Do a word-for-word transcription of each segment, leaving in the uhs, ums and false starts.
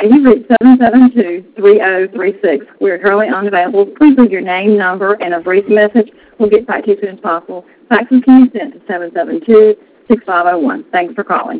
Hi, you reached seven seven two, three zero three six. We're currently unavailable. Please leave your name, number, and a brief message. We'll get back to you as soon as possible. Faxes can be sent to seven seven two, six five zero one. Thanks for calling.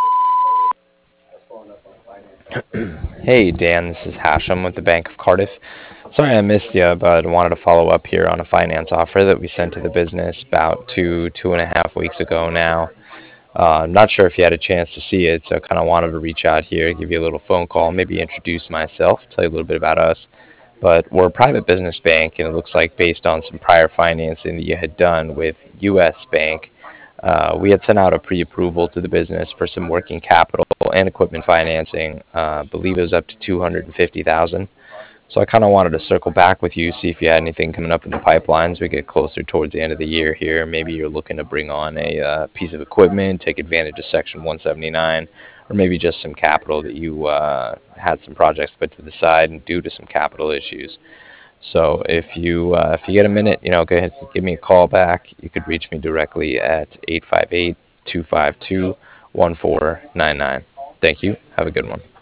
Hey Dan, this is Hashem with the Bank of Cardiff. Sorry I missed you, but I wanted to follow up here on a finance offer that we sent to the business about two, two and a half weeks ago now. Uh, I'm not sure if you had a chance to see it, so I kind of wanted to reach out here, give you a little phone call, maybe introduce myself, tell you a little bit about us. But we're a private business bank, and it looks like based on some prior financing that you had done with U S Bank, uh, we had sent out a pre-approval to the business for some working capital and equipment financing. Uh, I believe it was up to two hundred fifty thousand dollars. So I kind of wanted to circle back with you, see if you had anything coming up in the pipelines. We get closer towards the end of the year here. Maybe you're looking to bring on a uh, piece of equipment, take advantage of Section one seventy-nine, or maybe just some capital that you uh, had some projects put to the side and due to some capital issues. So if you uh, if you get a minute, you know, go ahead, give me a call back. You could reach me directly at eight five eight, two five two, one four nine nine. Thank you. Have a good one.